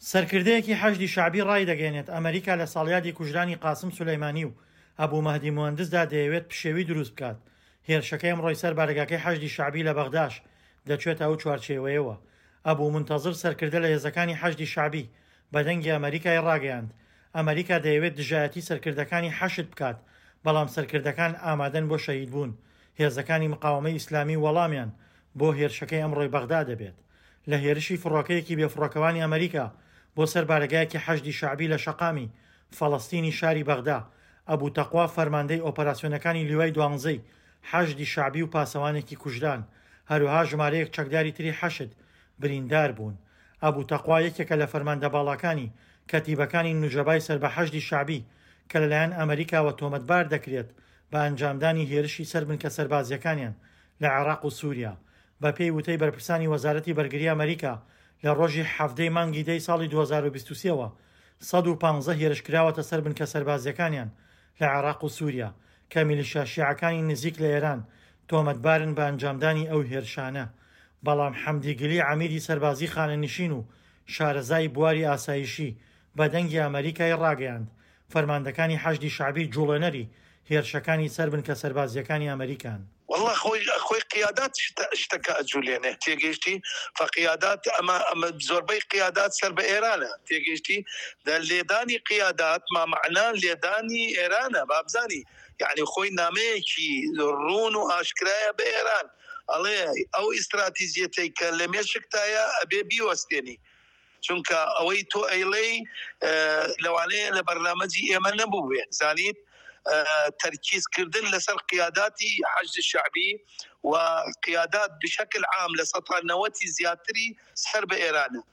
سەرکردەیەکی حەشدی شعبی ڕای دەگەێنێت ئەمریکا لە ساڵیادی کوژرانی قاسم سولەیمانی و ئەبوو مەهدی موهەندسدا دەیەوێت پشێوی دروست بکات. هێرشەکەی ئەمڕۆی سەر بارگاکەی حەشدی شعبی لە بەغداش دەچێتە ئەو چوارچێوەیەوە. ئەبوو منتەزر سەرکردە لە هێزەکانی حەشدی شعبی بە دەنگی ئەمریکای ڕاگەیاند ئەمریکا دەیەوێت دژایەتی سەرکردەکانی حەشد بکات، بەڵام سەرکردەکان ئامادەن بۆ شەهیدبوون. هێزەکانی مقاومەی ئیسلامی وەڵامیان بۆ هێرشەکەی ئەمڕۆی بەغدا دەبێت. لە هێرشی فڕۆکەیەکی بێفڕۆکەوانی ئەمریکا بۆ سەر بارگایەکی حەشدی شعبی لە شەقامی فەڵەستینی شاری بەغدا، ئەبوو تەقوا فەرماندەی ئۆپەراسیۆنەکانی لیوای 12ی حەشدی شعبی و پاسەوانێکی کوژران، هەروەها ژمارەیەک چەکداری تری حەشد بریندار بوون. ئەبوو تەقوا یەکێکە لە فەرماندە باڵەکانی کەتیبەکانی نوجەبای سەر بە حەشدی شعبی کە لەلایەن ئەمریکاوە تۆمەتبار دەکرێت بە ئەنجامدانی هێرشی سەر بنکە سەربازیەکانیان لە عێراق و سووریا. بە پێی وتەی بەرپرسانی وەزارەتی بەرگری ئەمریکا لە ڕۆژی هەفتەی مانگی دەی ساڵی 2023ەوە 115 هێرشکراوەتە سەر بنکە سەربازیەکانیان لە عێراق و سووریا کە میلیشیا شیعەکانی نزیک لە ئێران تۆمەتبارن بە ئەنجامدانی ئەو هێرشانە. بەڵام حەمدی گلی عەمیدی سەربازی خانەنشین و شارەزای بواری ئاسایشی بە دەنگی ئەمریکای ڕاگەیاند فەرماندەکانی حەشدی شعبی جوڵێنەری هێرشەکانی سەر بنکە سەربازیەکانی ئەمریکان. والله خوي قيادات اشتكى جوليانه تيجيشتي فقيادات اما زوربي قيادات سرب ايران تيجيشتي ده ليداني قيادات ما معناه ليداني ايران بابزاني يعني خوي ناميكي رون واشكرايا بايران الله او استراتيجيتي كلمه شكتايا ابي بيوستني چونك اويتو ايلي لو عليه لبرنامجي ايمن نبوه زانيت تركيز كردن لسر قياداتي حشد الشعبي وقيادات بشكل عام لسطح النواتي زياتري سر بإيران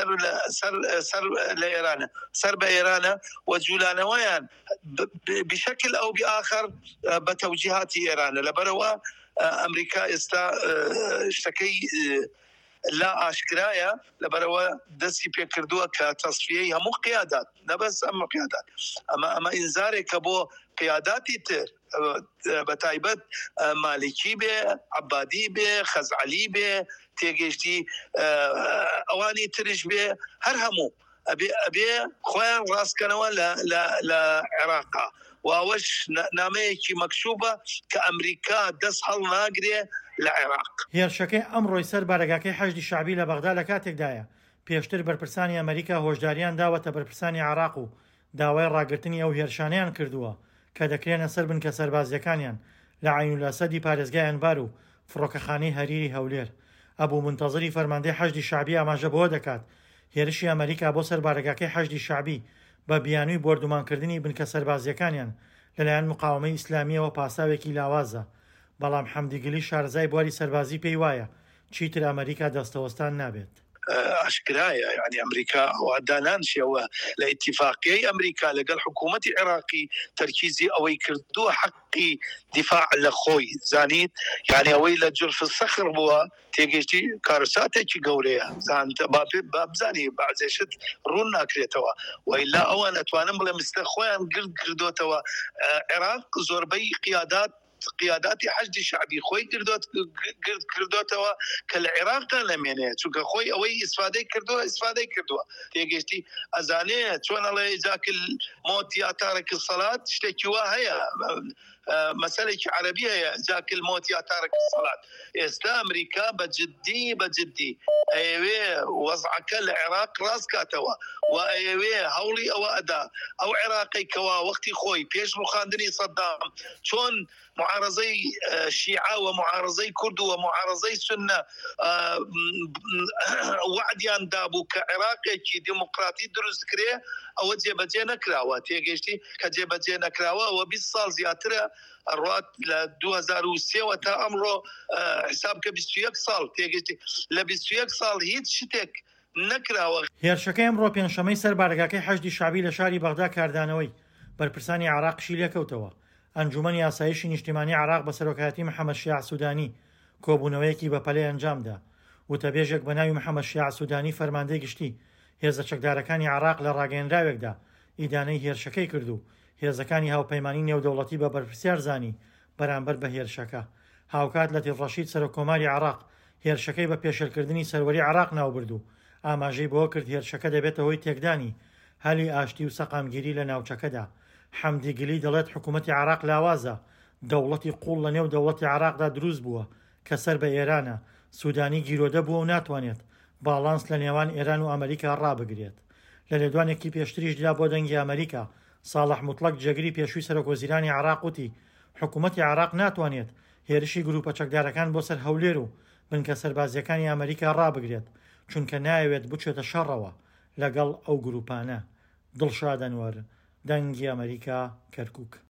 سر لإيران سر بإيران وجولانويان بشكل أو بآخر بتوجيهات إيران لبروا أمريكا اشتكي لا أشكرايا لبروا دسي بيكردوا كتصفية هم قيادات نبس أما قيادات أما إنذاري كبو قياداتي تر بتايبت مالكي به عبادي به خزعلي به تيجيشتي أواني ترش به هرهمو أبي خوان راس كانوا لا عراقا وأوش ناميكي مكشوبة كأمريكا دس هل ناقري لعراق. هێرشەکەی ئەمڕۆی سەر بارگاکەی حەشدی شعبی لە بەغدا لە کاتێکدایە پێشتر بەرپرسانی ئەمریکا هۆشداریان داوەتە بەرپرسانی عێراق و داوای ڕاگررتنی ئەو هێرشانیان کردووە کە دەکرێنە سەر بنکە سەربازیەکانیان لە عینولاسەدی پارێزگای ئەنبار و فڕۆکەخانەی هەریری هەولێر. ئەبوو منتەزری فەرماندەی حەشدی شعبی ئاماژە بۆ دەکات هێرشی ئەمریکا بۆ سەر بارگاکەی حەشدی شعبی بە بیانووی بۆردومانکردنی بنکە سەربازیەکانیان لەلایەن مقاومەی ئیسلامیەوە پاساوێکی لاوازە. بەڵام حەمدی گلی شارەزای بواری سەربازی پێی وایە چیتر ئەمریکا دەستەوەستان نابێت. أشكرايا يعني أمريكا ودانان شيء لاتفاقية أمريكا لقال حكومة عراقي تركيزي أو يكردوا حقي دفاع لخوي زانيت يعني أوي لجرف الصخر هو تيجي كارساتي كي قوليها زان باب زاني بعد شت رونا كريتوا وإلا أوان أتوانم بلا مستخوان قرد كردوتوا عراق زوربي قياداتي حشد شعبي خوي كردوتوا كالعراق لمينه چونك خوي اوي استفاده كردوا تيجيتي ازاني شلون الله يجاك الموت يا تارك الصلاه اشتكوا هي مسألة عربية جاك الموت يا تارك الصلاة. استا أمريكا بجدي أيوة وضعك العراق راس كاتوا وأيوة هولي أو أدا أو عراقي كوا وقتي خوي بيش مخاندني صدام شون معارضي شيعة ومعارضي كرد ومعارضي سنة وعد يان دابو كعراقي كي ديمقراطي درست كريه أو جيبجي نكراوا تيجيشتي كجيبجي نكراوا وبالصال زياتره الروات ل 2003 وتا أمره حسابك 21 سال تيجيشتي ل 21 سال هيت شتك نكراوا. هێرشەکەی ئەمڕۆ پێنجشەمەی سەر بارگاکەی حەشدی شعبی لە شاری بەغدا کاردانەوەی بەرپرسانی عێراقشی لێکەوتەوە. ئەنجومەنی ئاسایشی نیشتیمانی عێراق بە سەرۆکایەتی محەممەد شیاع سوودانی کۆبوونەوەیەکی بە پەلەی ئەنجامدا. وتەبێژێک بە ناوی محەممەد شیاع سوودانی فەرماندەی گشتی هێزە چەکدارەکانی عێراق لە ڕاگەیەنراوێکدا ئیدانەی هێرشەکەی کرد و هێزەکانی هاوپەیمانی نێودەوڵەتی بە بەرپرسیار زانی بەرامبەر بە هێرشەکە. هاوکات لەتیف ڕەشید سەرۆکۆماری عێراق هێرشەکەی بە پێشێلکردنی سەروەری عێراق ناوبرد و ئاماژەی بۆ کرد هێرشەکە دەبێتە هۆی تێکدانی هەلی ئاشتی و سەقامگیری لە ناوچەکەدا. حەمدی گلی دەڵێت حکوومەتی عراق لاوازە، دەوڵەتی قوڵ لە نێو دەوڵەتی عراقدا دروست بووە کە سەر بە ئێرانە، سوودانی گیرۆدە بووە و ناتوانێت باڵانس لە نێوان ئێران و ئەمریکا ڕابگرێت. لە لێدوانێکی پێشتریشدا بۆ دەنگی ئەمریکا، ساڵح موتڵەق جێگری پێشووی سەرۆکوەزیرانی عراق وتی حکوومەتی عراق ناتوانێت هێرشی گروپە چەکدارەکان بۆ سەر هەولێر و بنکە سەربازیەکانی ئەمریکا ڕابگرێت، چونکە ناوێت بچێتە شەڕەوە لەگەڵ ئەو گروپانە. دڵشاد ئەنوەر، دەنگی ئەمریکا، کەرکووک.